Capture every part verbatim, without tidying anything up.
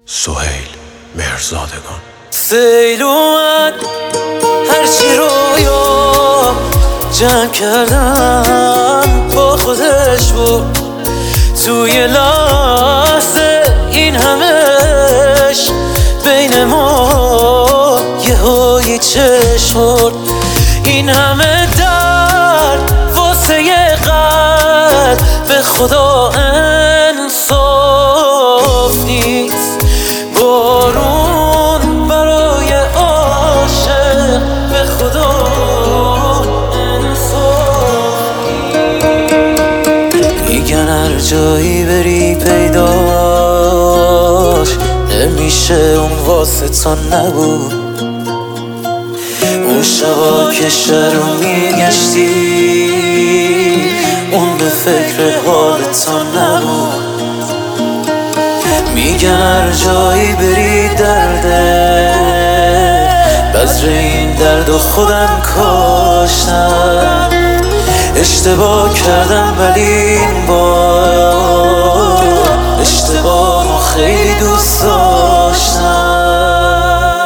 سهیل مهرزادگان. سیل اومد هرچی رویا جمع کردم با خودش بود، توی لحظه این همش بین ما یه هایی چشم خورد. این همه درد واسه یه قلب به خدا انصاف نیست. بارون برای عاشق به خدا انصاف نیست. میگن هر جایی بری پیداش نمیشه، اون واسه تو نبود. اون شبا که شهر رو میگشتی اون به فکر حال تو نبود. میگن هر جایی بری درده، بذر این درد و خودم کاشتم. اشتباه کردم ولی این بار اشتباه خیلی دوست داشتم.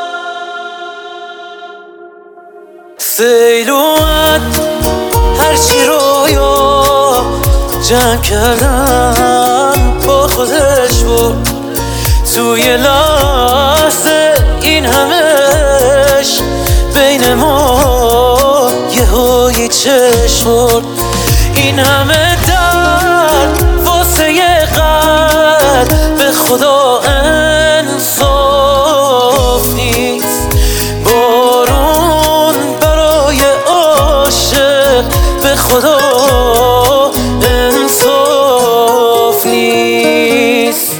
سیل اومد هرچی رویا جمع کردم با خودش بود، توی لحظه این همش بین ما یه هایی چشم خورد. این همه درد واسه یه قلب به خدا انصاف نیست. بارون برای عاشق به خدا انصاف نیست.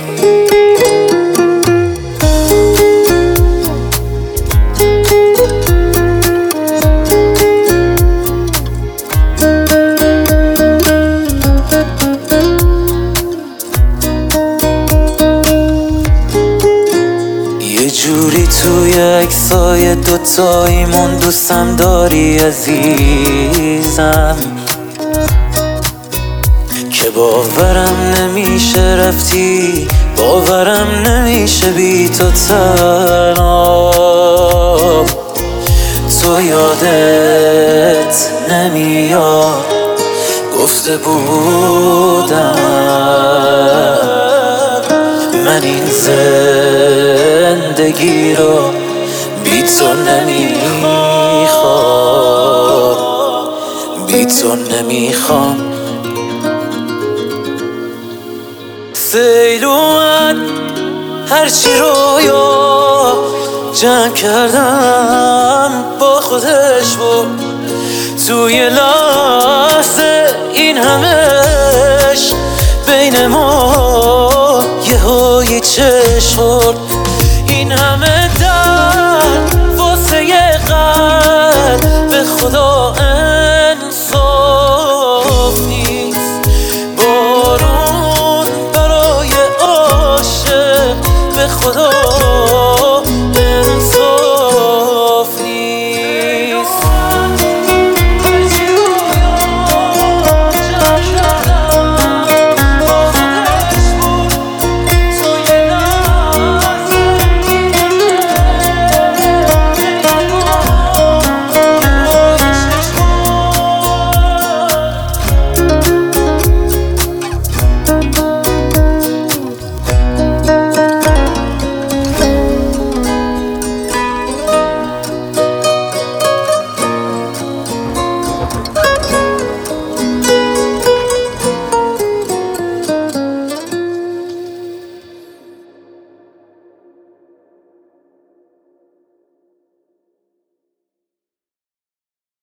یه جوری توی عکسای دوتاییمون دوستم داری عزیزم، که باورم نمیشه رفتی، باورم نمیشه بی تو تنها. تو یادت نمیاد گفته بودم من این زندگی رو بی تو نمیخوام، بی تو نمیخوام. سیل اومد هرچی رویا جمع کردم با خودش بود، توی لحظه این همش بین ما یه هایی چشم خورد. این همه درد واسه یه قلب به خدا انصاف نیست. بارون برای عاشق به خدا